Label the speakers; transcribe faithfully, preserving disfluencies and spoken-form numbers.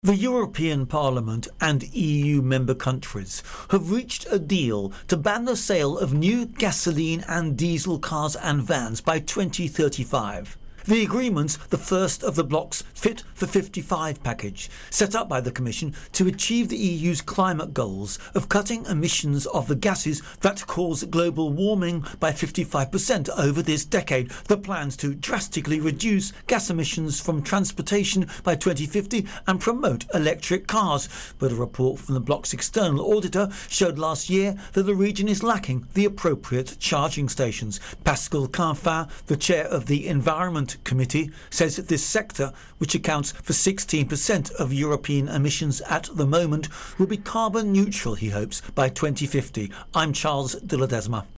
Speaker 1: The European Parliament and E U member countries have reached a deal to ban the sale of new gasoline and diesel cars and vans by twenty thirty-five. The agreement, the first of the bloc's Fit for fifty-five package, set up by the Commission to achieve the E U's climate goals of cutting emissions of the gases that cause global warming by fifty-five percent over this decade. The plans to drastically reduce gas emissions from transportation by twenty fifty and promote electric cars. But a report from the bloc's external auditor showed last year that the region is lacking the appropriate charging stations. Pascal Canfin, the chair of the Environment Committee, says that this sector, which accounts for sixteen percent of European emissions at the moment, will be carbon neutral, he hopes, by twenty fifty. I'm Charles de Ledesma.